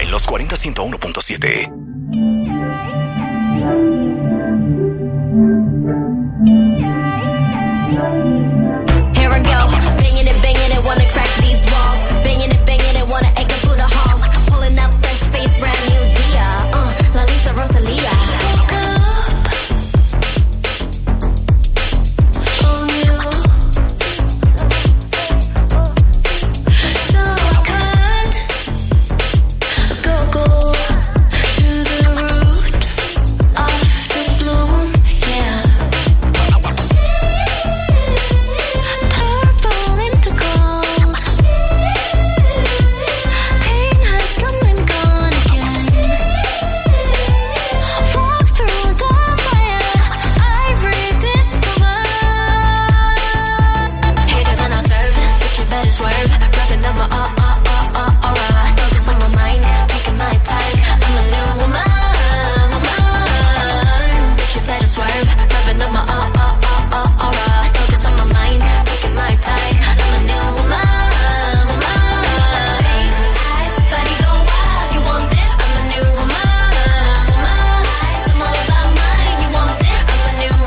en los 40-101.7. Here I go, banging it, wanna crack these walls. Banging it, wanna egg it through the halls. Pulling up fresh face, brand new Dia. La Lisa Rosalia. Woke up on you, so I can't go to the root of the bloom, yeah. Purple into gold, pain has come and gone again. Walk through the fire, I rediscover. Hater than I serve, bitch you better swerve. Wrapping up my aura. Focus on my mind, taking my time. I'm a new woman. Bitch you better swerve. Wrapping up my aura. Focus on my mind, taking my time. I'm a new woman. Face, eyes, body go wild. You want this? I'm a new woman. I'm all about mine. You want this? I'm a new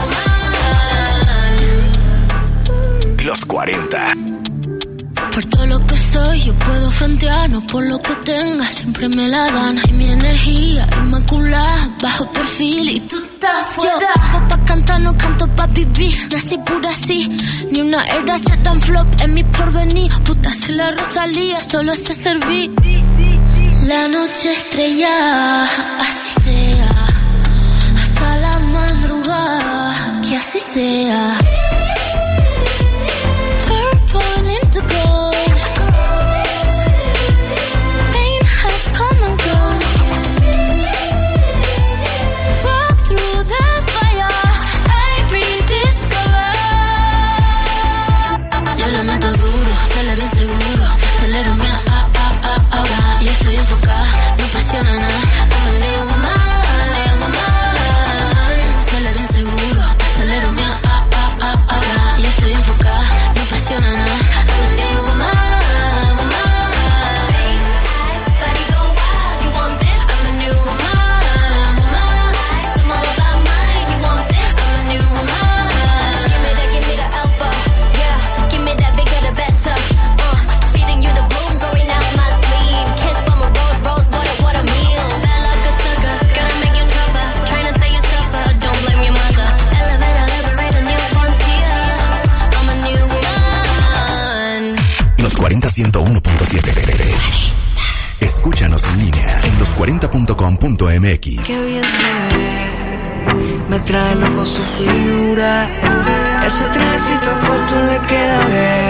woman. Los 40. Por todo lo que soy, yo puedo frontear, no por lo que tenga, siempre me la dan. Y mi energía inmaculada, bajo perfil y tú estás fuera. Yo vivo pa' cantar, no canto pa' vivir, nací pura así. Ni una era se dan flop en mi porvenir. Puta, soy la Rosalía, solo sé servir. La noche estrella, así sea. Hasta la madrugada, que así sea. Purple into gold, pain has come and gone again. Walk through the fire, I rediscover. Yo le meto duro, dale bien seguro. Acelero mi ahora. Y estoy enfocada, no presiona nada. I'm a new woman. Dale bien seguro, acelero mi ahora. Y estoy enfocada, no presiona nada. I'm a new woman. Face, eyes, body go wild. You want this? I'm a new woman. I'm all about mine. You want this? I'm a new woman. Give me the alpha. Yeah, give me that bigger the better. Feeding you the bloom, growing out my sleeve. Kiss from a rose, what a meal. Bad like a sucker, gonna make you tougher. Trying to say you suffer, don't blame your mother. Elevate, liberate a new frontier. I'm a new woman. Los 40-101.7. Escúchanos en línea en los40.com.mx. Qué bien se ve, me trae loco su figura. Ese trajecito corto le queda bien.